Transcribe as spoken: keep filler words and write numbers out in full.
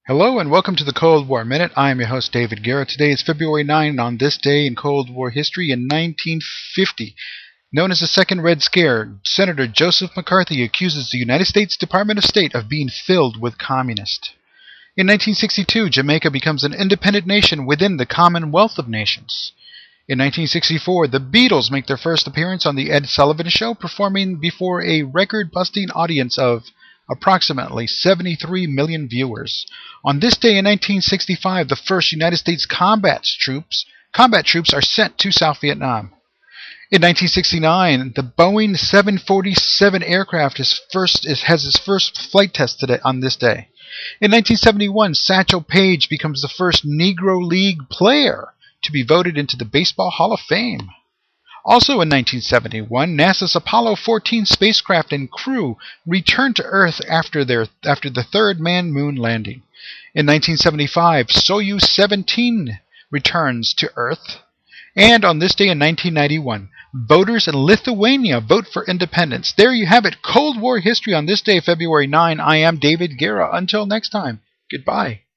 Hello and welcome to the Cold War Minute. I am your host, David Guerra. Today is February ninth, and on this day in Cold War history in nineteen fifty, known as the Second Red Scare, Senator Joseph McCarthy accuses the United States Department of State of being filled with communists. In nineteen sixty-two, Jamaica becomes an independent nation within the Commonwealth of Nations. In nineteen sixty-four, the Beatles make their first appearance on The Ed Sullivan Show, performing before a record-busting audience of approximately seventy-three million viewers. On this day in nineteen sixty-five, the first United States combat troops, combat troops are sent to South Vietnam. In nineteen sixty-nine, the Boeing seven forty-seven aircraft is first, is, has its first flight test today, on this day. In nineteen seventy-one, Satchel Paige becomes the first Negro League player to be voted into the Baseball Hall of Fame. Also in nineteen seventy-one, NASA's Apollo fourteen spacecraft and crew returned to Earth after, their, after the third man-moon landing. In nineteen seventy-five, Soyuz seventeen returns to Earth. And on this day in nineteen ninety-one, voters in Lithuania vote for independence. There you have it, Cold War history on this day, February ninth. I am David Guerra. Until next time, goodbye.